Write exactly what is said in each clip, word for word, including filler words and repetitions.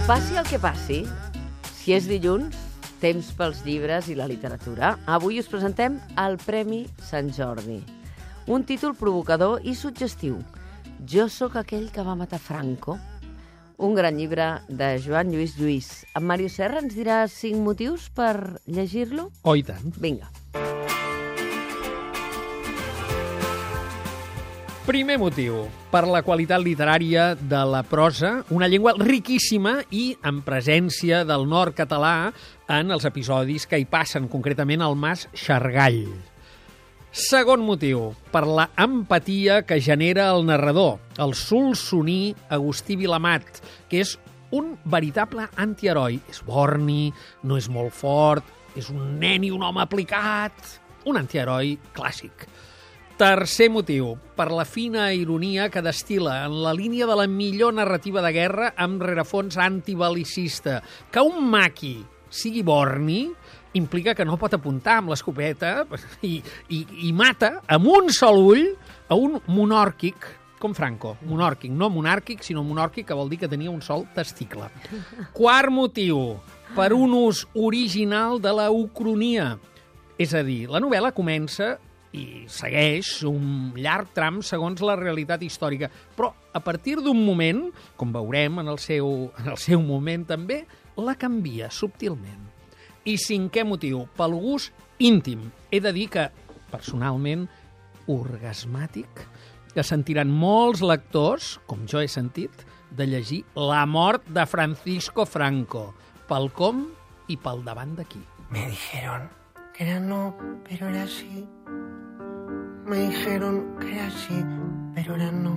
Passi el que passi, si és dilluns, temps pels llibres i la literatura. Avui us presentem el Premi Sant Jordi. Un títol provocador i suggestiu. Jo sóc aquell que va matar Franco. Un gran llibre de Joan Lluís Lluís. En Màrius Serra ens dirà cinc motius per llegir-lo? Oh, i tant. Vinga. Primer motiu, per la qualitat literària de la prosa, una llengua riquíssima i amb presència del nord català en els episodis que hi passen, concretament al Mas Xargall. Segon motiu, per la empatia que genera el narrador, el solsoní Agustí Vilamat, que és un veritable antiheroi. És borni, no és molt fort, és un nen i un home aplicat, un antiheroi clàssic. Tercer motiu, per la fina ironia que destil·la en la línia de la millor narrativa de guerra amb rerefons antibelicista. Que un maqui sigui borni implica que no pot apuntar amb l'escopeta i, i, i mata amb un sol ull a un monòrquic com Franco. Monòrquic, no monàrquic, sinó monòrquic, que vol dir que tenia un sol testicle. Quart motiu, per un ús original de la ucronia. És a dir, la novel·la comença i segueix un llarg tram segons la realitat històrica. Però a partir d'un moment, com veurem en el seu, en el seu moment també, la canvia subtilment. I cinquè motiu, pel gust íntim. He de dir que, personalment, orgasmàtic, que sentiran molts lectors, com jo he sentit, de llegir La mort de Francisco Franco, pel com i pel davant d'aquí. Me dijeron que era no, pero era sí. Me dijeron que era sí, pero era no.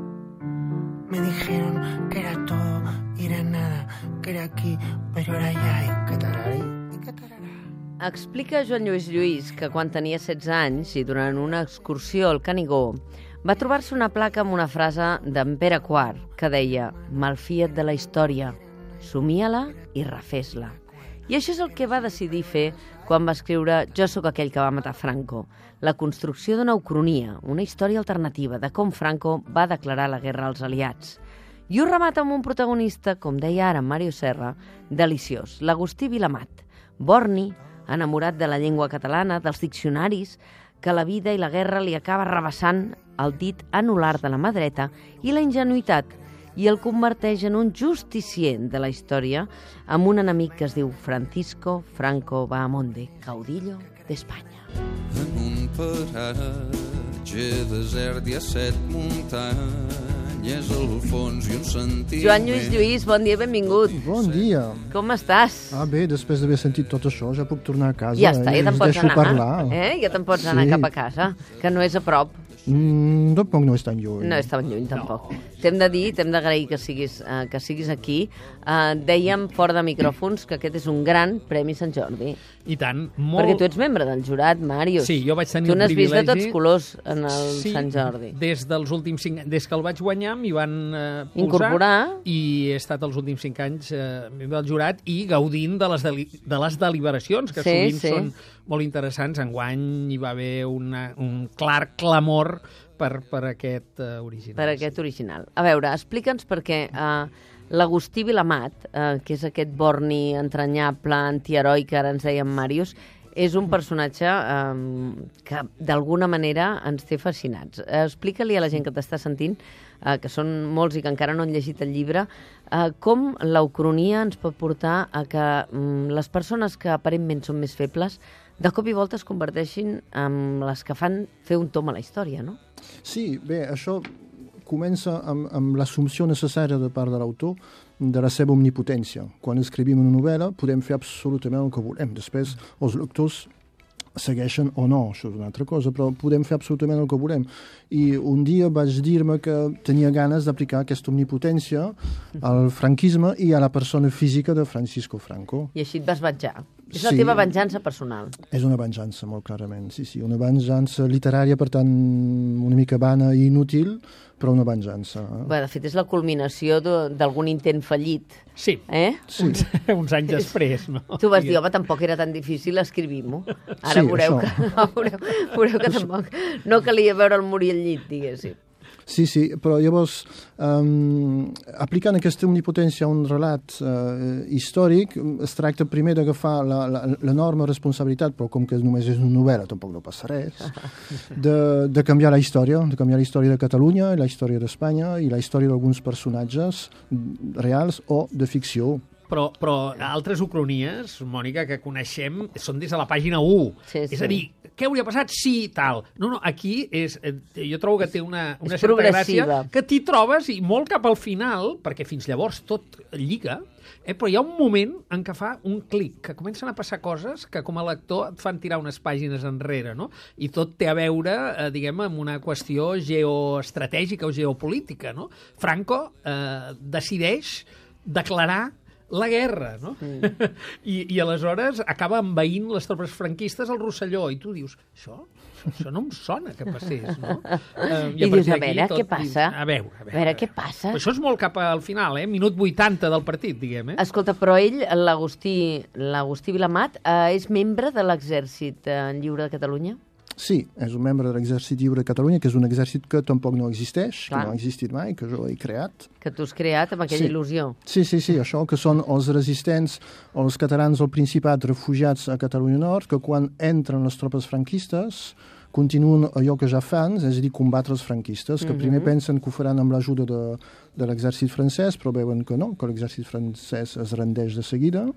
Me dijeron que era todo y era nada, que era aquí, pero era allá, y que tararé, y que tararà. Explica Joan Lluís Lluís que quan tenia setze anys i durant una excursió al Canigó va trobar-se una placa amb una frase d'en Pere quart que deia «Malfia't de la història, somia-la i refés-la». I això és el que va decidir fer quan va escriure Jo sóc aquell que va matar Franco, la construcció d'una ucronia, una història alternativa de com Franco va declarar la guerra als aliats. I ho remata amb un protagonista, com deia ara en Màrius Serra, deliciós, l'Agustí Vilamat, borni, enamorat de la llengua catalana, dels diccionaris, que la vida i la guerra li acaba rebassant el dit anular de la mà dreta i la ingenuïtat, i el converteix en un justicient de la història amb un enemic que es diu Francisco Franco Bahamonde, caudillo d'Espanya. En un paratge desert hi ha set muntanyes al fons i un sentiment... Joan Lluís Lluís, bon dia, benvingut. Bon dia. Com estàs? Ah, bé, després d'haver sentit tot això, ja puc tornar a casa. Ja està, ja te'n pots anar. Parlar. Eh? Ja te'n pots anar Sí. cap a casa, que no és a prop. Mm, tampoc no és tan lluny. No és tan lluny, tampoc. No. T'hem de dir, t'hem d'agrair que siguis, uh, que siguis aquí. Uh, dèiem fora de micròfons que aquest és un gran Premi Sant Jordi. I tant, molt... Perquè tu ets membre del jurat, Màrius. Sí, jo vaig tenir tu un n'has vist de privilegi... tots colors en el sí, Sant Jordi. Des dels últims cinc... Des que el vaig guanyar m'hi van eh, posar incorporar i he estat els últims cinc anys eh, membre del jurat i gaudint de les, deli... de les deliberacions, que sí, sovint sí. són molt interessants. Enguany hi va haver una, un clar clamor per, per aquest uh, original. Per aquest original. A veure, explica'ns perquè uh, l'Agustí Vilamat, uh, que és aquest borni entranyable, antiheroi que ara ens deia en Màrius, és un personatge um, que d'alguna manera ens té fascinats. Uh, explica-li a la gent que t'està sentint, uh, que són molts i que encara no han llegit el llibre, uh, com la ucronia ens pot portar a que um, les persones que aparentment són més febles de cop i volta es converteixin en les que fan fer un tom a la història, no? Sí, bé, això comença amb, amb l'assumpció necessària de part de l'autor de la seva omnipotència. Quan escrivim una novel·la podem fer absolutament el que volem. Després, els lectors segueixen o no, això és una altra cosa, però podem fer absolutament el que volem. I un dia vaig dir-me que tenia ganes d'aplicar aquesta omnipotència al franquisme i a la persona física de Francisco Franco. I així et vas venjar. És la Sí. teva venjança personal. És una venjança, molt clarament, sí, sí. Una venjança literària, per tant, una mica vana i inútil, però una venjança. Eh? Bé, de fet, és la culminació de- d'algun intent fallit. Sí, Eh? Sí. uns, uns anys després, no? Tu vas dir, home, tampoc era tan difícil escrivim-ho. Ara Sí, veureu, això. que, veureu, veureu que tampoc no calia veure'l morir al llit, diguéssim. Sí, sí, però llavors, um, aplicant aquesta omnipotència a un relat uh, històric, es tracta primer d'agafar l'enorme responsabilitat, però com que només és una novel·la, tampoc no passa res, de, de canviar la història, de canviar la història de Catalunya, i la història d'Espanya, i la història d'alguns personatges reals o de ficció. Però, però altres ucronies, Mònica, que coneixem, són des de la pàgina u. Sí, sí. És a dir, què hauria passat? Sí, tal. No, no, aquí és, jo trobo que té una, una És certa progressiva. gràcia, que t'hi trobes i molt cap al final, perquè fins llavors tot lliga, eh, però hi ha un moment en què fa un clic, que comencen a passar coses que com a lector et fan tirar unes pàgines enrere, no? I tot té a veure, eh, diguem, amb una qüestió geoestratègica o geopolítica, no? Franco eh, decideix declarar la guerra, no? Mm. I, I aleshores acaba envaint les tropes franquistes al Rosselló, i tu dius, això, això, això no em sona que passés, no? Uh, I, I dius, a veure, tot, què passa? A veure, a veure, a veure, què passa? Però això és molt cap al final, eh? Minut vuitanta del partit, diguem, eh? Escolta, però ell, l'Agustí l'Agustí Vilamat, eh, és membre de l'Exèrcit eh, Lliure de Catalunya? Sí, és un membre de l'Exèrcit Lliure de Catalunya, que és un exèrcit que tampoc no existeix, Clar. que no ha existit mai, que jo he creat. Que tu has creat amb aquella Sí. il·lusió. Sí, sí, sí, això, que són els resistents o els catalans del Principat refugiats a Catalunya Nord, que quan entren les tropes franquistes continuen allò que ja fan, és a dir, combatre els franquistes, que Mhm. primer pensen que ho faran amb l'ajuda de, de l'exèrcit francès, però veuen que no, que l'exèrcit francès es rendeix de seguida,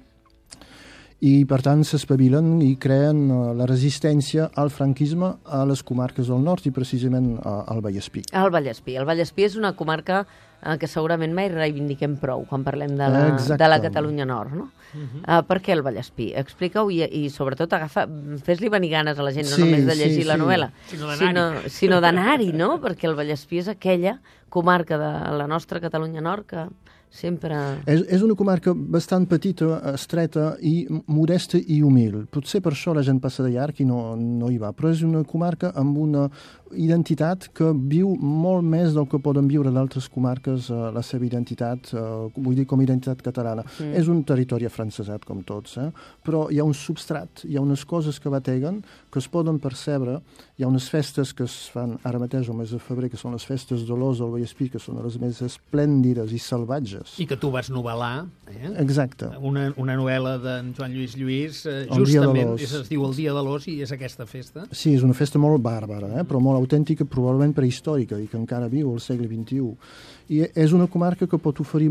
i per tant s'espavilen i creen uh, la resistència al franquisme a les comarques del nord i precisament uh, al Vallespí. El Vallespí. El Vallespí és una comarca eh, que segurament mai reivindiquem prou quan parlem de la, Exacte. de la Catalunya Nord, no? Uh -huh. uh, per què el Vallespí? Explica-ho i, i sobretot agafa, fes-li venir ganes a la gent, no Sí, només de sí, llegir la sí. novel·la, Sinó d'anar-hi. sinó, sinó d'anar-hi, no? Perquè el Vallespí és aquella comarca de la nostra Catalunya Nord que sempre... És, és una comarca bastant petita, estreta i modesta i humil. Potser per això la gent passa de llarg i no, no hi va, però és una comarca amb una identitat que viu molt més del que poden viure d'altres comarques eh, la seva identitat, eh, vull dir com a identitat catalana. Mm. És un territori afrancesat com tots, eh? Però hi ha un substrat, hi ha unes coses que bateguen, que es poden percebre, hi ha unes festes que es fan ara mateix al mes de febrer, que són les festes d'Olors del Vallespí, que són les més esplèndides i salvatges. I que tu vas novel·lar, eh? Exacte. Una, una novel·la d'en Joan Lluís Lluís, eh, El Dia de justament, l'Os. és, es diu El Dia de l'Os i és aquesta festa. Sí, és una festa molt bàrbara, eh? Però molt autèntica, probablement prehistòrica, i que encara viu al segle vint-i-u. I és una comarca que pot oferir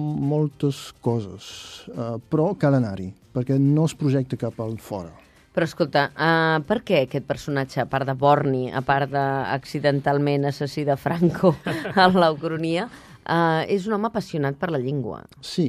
moltes coses, eh, però cal anar-hi, perquè no es projecta cap al fora. Però escolta, uh, per què aquest personatge, a part de Borni, a part d'accidentalment assassí de Franco a la Ucronia, uh, és un home apassionat per la llengua? Sí,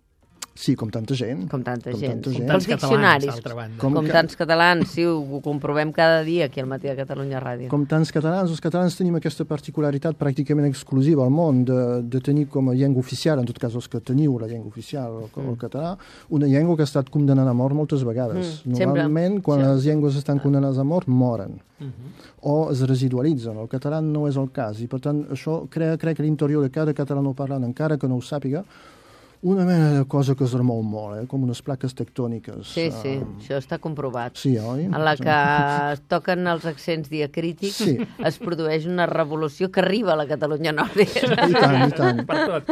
sí, com tanta gent. Com tanta Com gent. tanta Com gent. tants Tants diccionaris. catalans, d'altra banda. Com Com que- tants catalans, sí, ho, ho comprovem cada dia aquí al Matí de Catalunya Ràdio. Com tants catalans, els catalans tenim aquesta particularitat pràcticament exclusiva al món de, de tenir com a llengua oficial, en tot cas els que teniu la llengua oficial, el, el català, una llengua que ha estat condemnada a mort moltes vegades. Mm, sempre. Normalment, quan Sí. les llengües estan condemnades a mort, moren. Uh -huh. O es residualitzen. El català no és el cas, i per tant això crea, crec que a l'interior de cada catalanoparlant, encara que no ho sàpiga, una mena de cosa que es remou molt, eh? Com unes plaques tectòniques. Sí, sí, eh, això està comprovat. Sí, oi? En la que es toquen els accents diacrítics, Sí. es produeix una revolució que arriba a la Catalunya Nord. I tant, i tant. Per tot.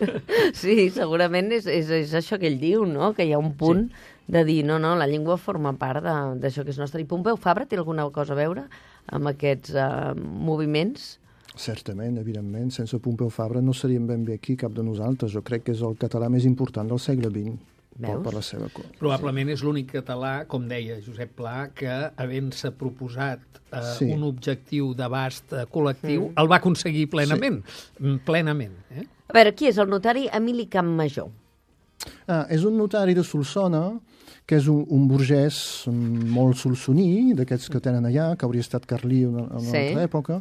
Sí, segurament és, és, és això que ell diu, no? Que hi ha un punt sí. de dir, no, no, la llengua forma part de- d'això que és nostre. I Pompeu Fabra té alguna cosa a veure amb aquests uh, moviments? Certament, evidentment, sense Pompeu Fabra no seríem ben bé aquí cap de nosaltres. Jo crec que és el català més important del segle vint, per, Veus? per la seva cosa. Probablement és l'únic català, com deia Josep Pla, que havent-se proposat eh, Sí. un objectiu d'abast eh, col·lectiu, el va aconseguir plenament. Sí. Plenament. Eh? A veure, qui és el notari Emili Campmajor? Ah, és un notari de Solsona, que és un, un burgès mm, molt solsoní, d'aquests que tenen allà, que hauria estat carlí en una, en una Sí. altra època,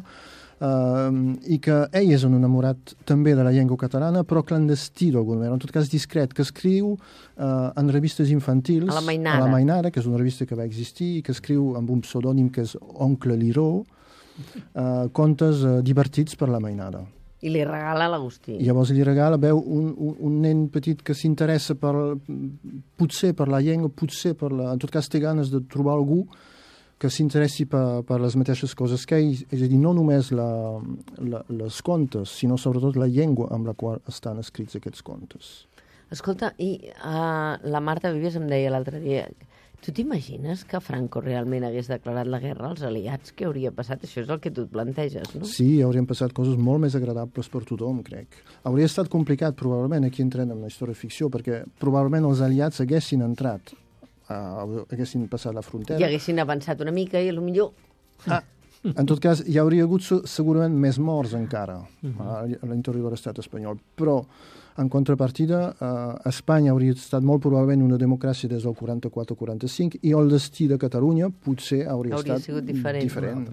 uh, i que ell és un enamorat també de la llengua catalana, però clandestí d'alguna manera, en tot cas discret, que escriu uh, en revistes infantils, A la Mainada. a la Mainada, que és una revista que va existir, i que escriu amb un pseudònim que és Oncle Liró, uh, contes uh, divertits per la Mainada. I li regala l'Agustí. I llavors li regala, veu, un, un, un nen petit que s'interessa per, potser per la llengua, potser per la... En tot cas té ganes de trobar algú que s'interessi per, per les mateixes coses que ells, és a dir, no només la, la, les contes, sinó sobretot la llengua amb la qual estan escrits aquests contes. Escolta, i uh, la Marta Vives em deia l'altre dia, tu t'imagines que Franco realment hagués declarat la guerra als aliats? Què hauria passat? Això és el que tu et planteges, no? Sí, haurien passat coses molt més agradables per tothom, crec. Hauria estat complicat, probablement, aquí entrem en la història ficció, perquè probablement els aliats haguessin entrat, uh, haguessin passat la frontera. I haguessin avançat una mica i potser... Ah, en tot cas, hi hauria hagut segurament més morts encara uh-huh. a l'interior de l'estat espanyol, però en contrapartida, eh, Espanya hauria estat molt probablement una democràcia des del quaranta-quatre quaranta-cinc i el destí de Catalunya potser hauria, hauria estat sigut diferent. diferent.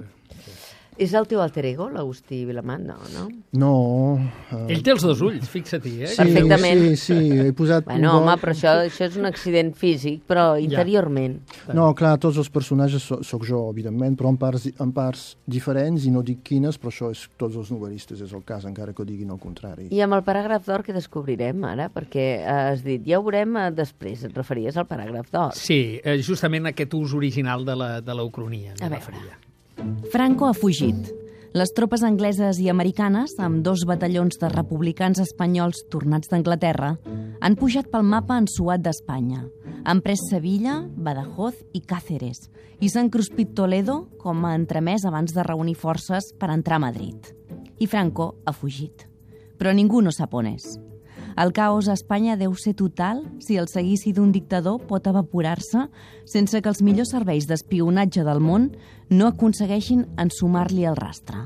És el teu alter ego, l'Agustí Vilamant? No, no? No. Uh... Ell té els dos ulls, fixa-t'hi, eh? Sí, Perfectament. Sí, sí, he posat... Bueno, home, però això, això és un accident físic, però interiorment. Ja. No, clar, tots els personatges so, soc jo, evidentment, però en parts, en parts diferents, i no dic quines, però això és tots els novel·listes, és el cas, encara que diguin el contrari. I amb el paràgraf d'or que descobrirem ara? Perquè has dit, ja ho veurem eh, després, et referies al paràgraf d'or. Sí, eh, justament aquest ús original de la, de la ucronia. A veure. Franco ha fugit. Les tropes angleses i americanes, amb dos batallons de republicans espanyols tornats d'Anglaterra, han pujat pel mapa ensuat d'Espanya. Han pres Sevilla, Badajoz i Càceres i s'han cruspit Toledo com a entremès abans de reunir forces per entrar a Madrid. I Franco ha fugit. Però ningú no sap on és. El caos a Espanya deu ser total si el seguici d'un dictador pot evaporar-se sense que els millors serveis d'espionatge del món no aconsegueixin ensumar-li el rastre.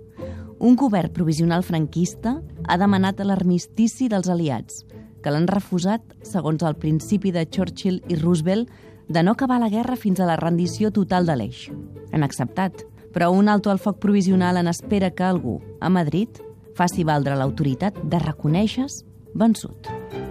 Un govern provisional franquista ha demanat l'armistici dels aliats, que l'han refusat segons el principi de Churchill i Roosevelt de no acabar la guerra fins a la rendició total de l'eix. Han acceptat, però un alto al foc provisional en espera que algú, a Madrid, faci valdre l'autoritat de reconèixer-se vençut.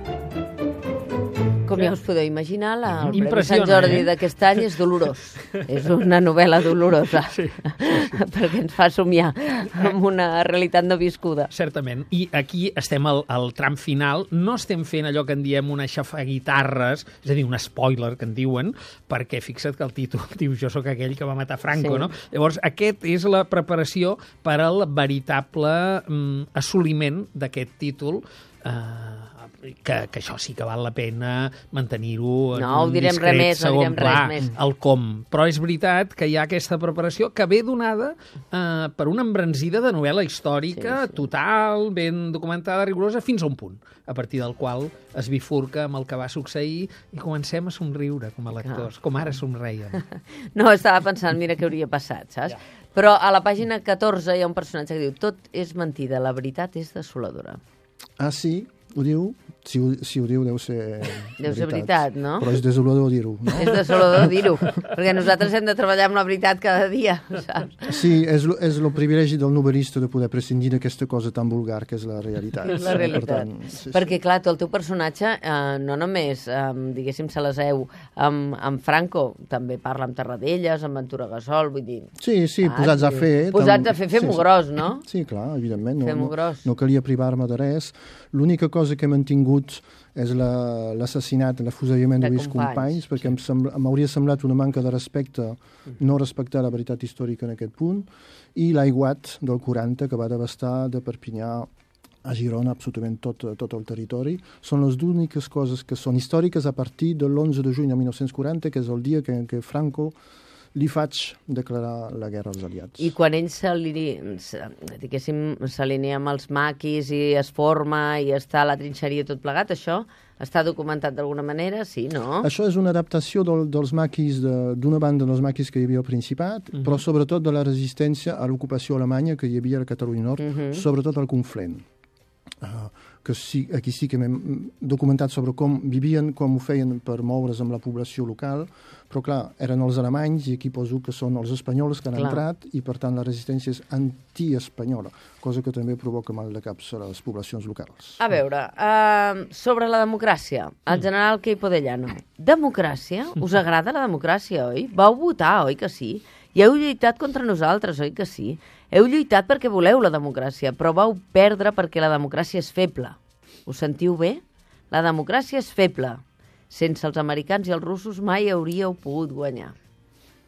Com ja us podeu imaginar, el Premi Sant Impressiona, Jordi eh? d'aquest any és dolorós. És una novel·la dolorosa, Sí, sí, sí. perquè ens fa somiar amb una realitat no viscuda. Certament. I aquí estem al, al tram final. No estem fent allò que en diem una xafaguitarres, és a dir, un spoiler, que en diuen, perquè fixa't que el títol diu Jo sóc aquell que va matar Franco, Sí. no? Llavors, aquest és la preparació per al veritable mm, assoliment d'aquest títol, eh, que, que això sí que val la pena mantenir-ho en No, ho un direm discret res més, no segon direm res pla, més. el com. Però és veritat que hi ha aquesta preparació que ve donada eh, per una embranzida de novel·la històrica Sí, sí. total, ben documentada, rigorosa, fins a un punt, a partir del qual es bifurca amb el que va succeir i comencem a somriure com a lectors, com ara somreien. No, estava pensant, mira què hauria passat, saps? Ja. Però a la pàgina catorze hi ha un personatge que diu tot és mentida, la veritat és desoladora. Ah, sí? Ho diu? Si ho, si ho diu deu ser Deu ser veritat, no? Però és desolador dir-ho, no? És desolador dir-ho, perquè nosaltres hem de treballar amb la veritat cada dia, saps? Sí, és, lo- és el privilegi del novel·lista de poder prescindir d'aquesta cosa tan vulgar que és la realitat. És la realitat. Per tant, sí, Perquè, clar, tu, el teu personatge, eh, no només, eh, diguéssim, se l'eseu amb, amb Franco, també parla amb Tarradellas, amb Ventura Gasol, vull dir... Sí, sí, Ah, posats a sí. fer... Posats tam- a fer, fem-ho sí, sí. gros, no? Sí, clar, evidentment. No, Fem-ho no, gros. no calia privar-me de res. L'única cosa que he mantingut és la- l'assassinat, l'afusellament De de Lluís companys. Companys, perquè em sembla- m'hauria semblat una manca de respecte no respectar la veritat històrica en aquest punt, i l'aiguat del quaranta, que va devastar de Perpinyà a Girona absolutament tot, tot el territori. Són les úniques coses que són històriques a partir de l'onze de juny de mil nou-cents quaranta, que és el dia que, que Franco li faig declarar la guerra als aliats. I quan ell s'alinea, diguéssim, s'alinea amb els maquis i es forma i està a la trinxeria tot plegat, això està documentat d'alguna manera? Sí, no? Això és una adaptació del, dels maquis, de- d'una banda dels maquis que hi havia al Principat, Mhm. però sobretot de la resistència a l'ocupació alemanya que hi havia a Catalunya Nord, Mhm. sobretot al Conflent. Uh, que sí, aquí sí que m'hem documentat sobre com vivien, com ho feien per moure's amb la població local, però clar, eren els alemanys i aquí poso que són els espanyols que han Clar. entrat i per tant la resistència és antiespanyola, cosa que també provoca mal de caps a les poblacions locals. A veure, uh, sobre la democràcia, el general Queipo de Llano. Democràcia? Us agrada la democràcia, oi? Vau votar, oi que sí? I heu lluitat contra nosaltres, oi que sí? Heu lluitat perquè voleu la democràcia, però vau perdre perquè la democràcia és feble. Us sentiu bé? La democràcia és feble. Sense els americans i els russos mai hauríeu pogut guanyar.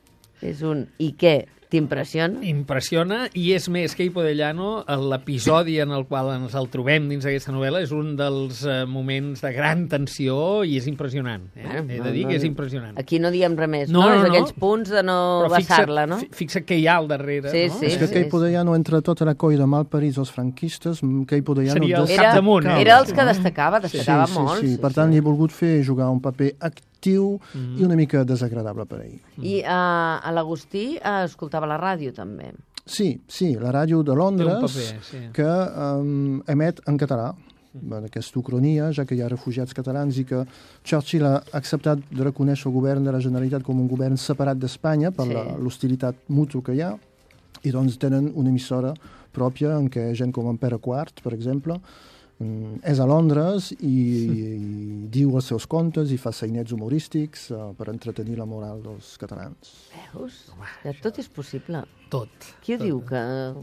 És un i què? T'impressiona? Impressiona, i és més, Queipo de Llano, l'episodi en el qual ens el trobem dins d'aquesta novel·la és un dels eh, moments de gran tensió i és impressionant. Eh? Bueno, He no, de dir no, que és impressionant. Aquí no diem res més, No, no? no, És no. aquells punts de no vessar-la, no? Fi- Fixa't què hi ha al darrere. Sí, no? sí. És que Queipo de Llano, entre tota la colla de malparits dels franquistes, Queipo de Llano... Seria el destaca- Era, capdamunt, eh? era els que destacava, destacava sí, molt. Sí, sí. Per tant, li he volgut fer jugar un paper actiu Mhm. i una mica desagradable per ell. I uh, a l'Agustí uh, escoltava la ràdio, també. Sí, sí, la ràdio de Té un Londres, paper, sí. que um, emet en català, en aquesta ucronia, ja que hi ha refugiats catalans i que Churchill ha acceptat de reconèixer el govern de la Generalitat com un govern separat d'Espanya per Sí. la- l'hostilitat mútua que hi ha, i doncs tenen una emissora pròpia en què gent com en Pere quart, per exemple, mm, és a Londres i, i diu els seus contes i fa sainets humorístics uh, per entretenir la moral dels catalans. Veus? Ja tot és possible. Tot. Qui ho tot. diu que,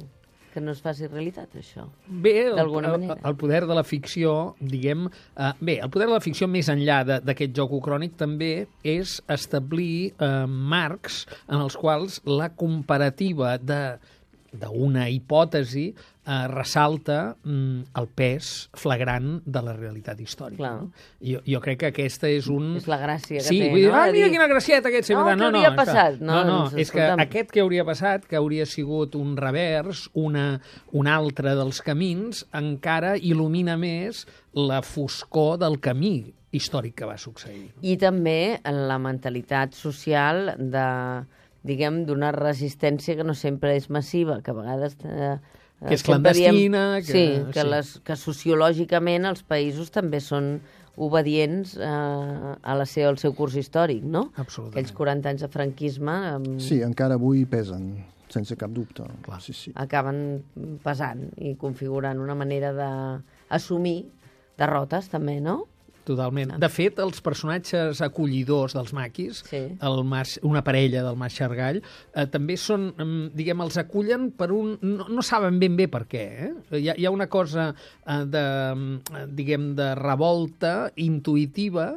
que no es faci realitat, això? Bé, el, D'alguna el, manera. el poder de la ficció, diguem... Eh, bé, el poder de la ficció, més enllà de- d'aquest joc ucrònic, també és establir eh, marcs en els quals la comparativa de d'una hipòtesi eh, ressalta mm, el pes flagrant de la realitat històrica. Clar. No? Jo, jo crec que aquesta és un... És la gràcia que sí, té, vull dir, no? ah, De mira dir, quina gracieta aquest. No, sempre. què hauria està- passat? No, No, no, doncs, és que escolta'm. aquest que hauria passat, que hauria sigut un revers, una, un altre dels camins, encara il·lumina més la foscor del camí històric que va succeir. I també la mentalitat social de, diguem, d'una resistència que no sempre és massiva, que a vegades... Eh, Que és sempre clandestina, Diem, que- sí, que, sí. Les, que sociològicament els països també són obedients eh, a la seu, al seu curs històric, no? Absolutament. Aquells quaranta anys de franquisme eh, Sí, encara avui pesen, sense cap dubte. Clar. Sí, sí. acaben pesant i configurant una manera d'assumir derrotes, també, no? Totalment. De fet, els personatges acollidors dels maquis, Sí. el mas, una parella del Mas Xargall, eh, també són, em, diguem, els acullen per un... No, no saben ben bé per què, eh? Hi ha, hi ha una cosa eh, de, eh, diguem, de revolta intuïtiva,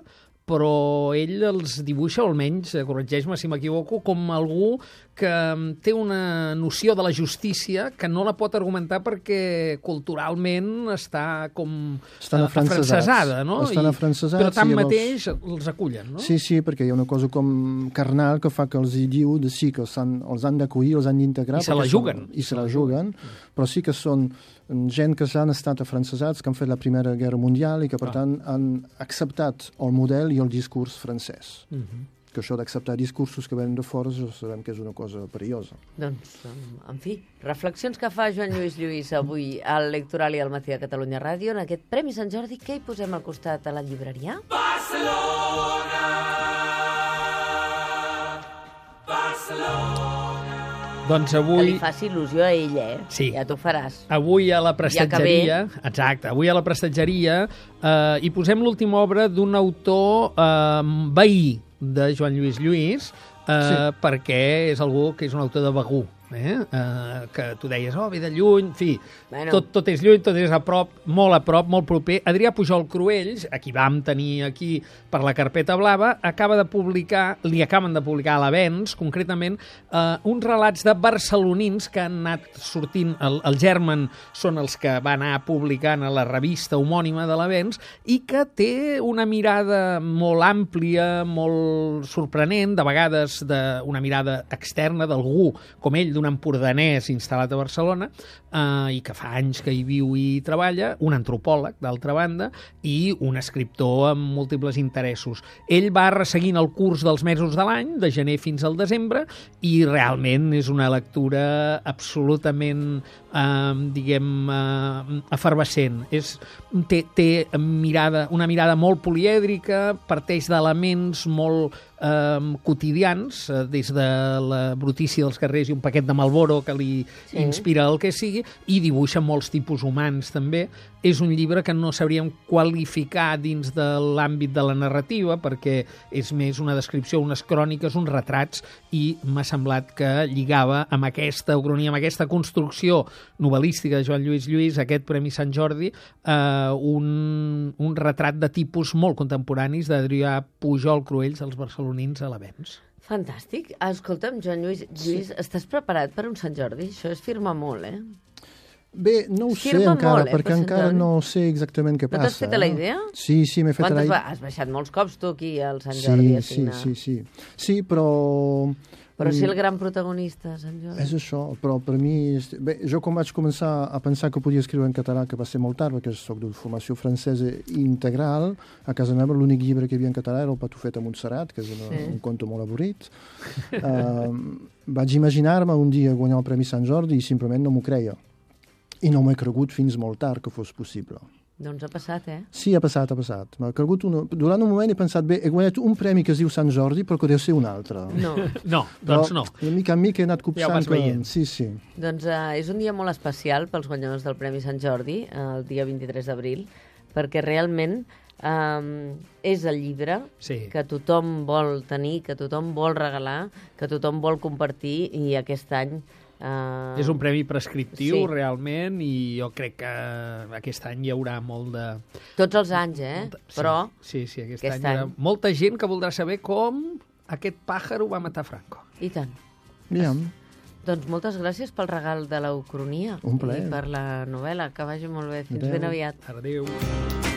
però ell els dibuixa, o almenys, eh, corregeix-me si m'equivoco, com algú que mm, té una noció de la justícia que no la pot argumentar perquè culturalment està com Estan eh, afrancesats. afrancesada, no? Estan I- afrancesats Però i tanmateix els acullen, no? Sí, sí, perquè hi ha una cosa com carnal que fa que els hi diu de sí, que els han, els han d'acollir, els han d'integrar. I se la perquè juguen. Són, I se la juguen, però sí que són gent que s'han estat afrancesats, que han fet la Primera Guerra Mundial i que, per Ah. tant, han acceptat el model i el discurs francès. Uh -huh. Que això d'acceptar discursos que venen de fora ja sabem que és una cosa perillosa. Doncs, en fi, reflexions que fa Joan Lluís Lluís avui al Lectoral i al Matí de Catalunya Ràdio. En aquest Premi Sant Jordi, què hi posem al costat a la llibreria? Doncs Que li avui... faci il·lusió a ell, eh? Sí. Ja t'ho faràs. Avui a la Ja que prestatgeria, exacte, avui a la prestatgeria eh, hi posem l'última obra d'un autor eh, veí de Joan Lluís Lluís, eh, Sí. perquè és algú que és un autor de Begur, eh? Eh, que tu deies, oh, ve de lluny, en fi, Bueno. tot, tot és lluny, tot és a prop, molt a prop, molt proper. Adrià Pujol Cruells, a qui vam tenir aquí per la carpeta blava, acaba de publicar, li acaben de publicar a l'Avenç, concretament, eh, uns relats de barcelonins que han anat sortint, el, el Germen són els que va anar publicant a la revista homònima de l'Avenç, i que té una mirada molt àmplia, molt sorprenent, de vegades de, una mirada externa d'algú com ell, d'un empordanès instal·lat a Barcelona, eh, i que fa anys que hi viu i treballa, un antropòleg, d'altra banda, i un escriptor amb múltiples interessos. Ell va resseguint el curs dels mesos de l'any, de gener fins al desembre, i realment és una lectura absolutament, eh, diguem, eh, efervescent. És, té, té mirada, una mirada molt polièdrica, parteix d'elements molt eh, quotidians, eh, des de la brutícia dels carrers i un paquet de Malboro que li Sí. inspira el que sigui, i dibuixa molts tipus humans també. És un llibre que no sabríem qualificar dins de l'àmbit de la narrativa, perquè és més una descripció, unes cròniques, uns retrats, i m'ha semblat que lligava amb aquesta ucronia, amb aquesta construcció novel·lística de Joan Lluís Lluís, aquest Premi Sant Jordi, eh, un, un retrat de tipus molt contemporanis d'Adrià Pujol Cruells, els barcelonins a l'Avenç. Fa Fantàstic. Escolta'm, Joan Lluís, Lluís sí. estàs preparat per un Sant Jordi? Això és firmar molt, eh? Bé, no ho sé Firma encara, molt, eh, perquè per encara Sant Jordi. no sé exactament què No passa. t'has fet a la idea? Eh? Sí, sí, m'he fet a la Quantes idea. va- Has baixat molts cops tu aquí al Sant Sí, Jordi a sí, signar. sí, sí. Sí, però... Però si el gran protagonista, Sant Jordi. És això, però per mi... és- Bé, jo quan vaig començar a pensar que podia escriure en català, que va ser molt tard, perquè soc de formació francesa integral, a casa meva l'únic llibre que hi havia en català era El Patufet a Montserrat, que és una, Sí. un conte molt avorrit. uh, vaig imaginar-me un dia guanyar el Premi Sant Jordi i simplement no m'ho creia. I no m'he cregut fins molt tard que fos possible. Doncs ha passat, eh? Sí, ha passat, ha passat. M'ha cregut una... Durant un moment he pensat, bé, he guanyat un premi que es diu Sant Jordi, però que deu ser un altre. No. No, doncs Però, no. De mica en mica he anat Ja ho copsant vas que... veient. Sí, sí. Doncs uh, és un dia molt especial pels guanyadors del Premi Sant Jordi, uh, el dia vint-i-tres d'abril, perquè realment um, és el llibre Sí. que tothom vol tenir, que tothom vol regalar, que tothom vol compartir, i aquest any... Uh, És un premi prescriptiu, Sí. realment, i jo crec que aquest any hi haurà molt de... Tots els anys, eh? Molta- sí, Però Sí, sí, aquest, aquest any, hi haurà any- molta gent que voldrà saber com aquest pàjaro va matar Franco. i tant. Aviam. Doncs moltes gràcies pel regal de l'Ucronia Un plaer. i per la novel·la. Que vagi molt bé. Fins Adéu. ben aviat. Adéu.